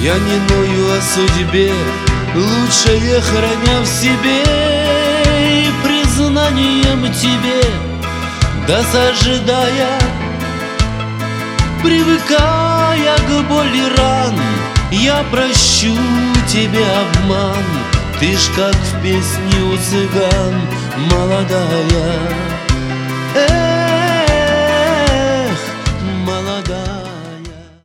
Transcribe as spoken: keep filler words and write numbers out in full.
Я не ною о судьбе, лучшее храня в себе, и признанием тебе досаждая, привыкая к боли ран, я прощу тебе обман. Ты ж как в песне у цыган молодая.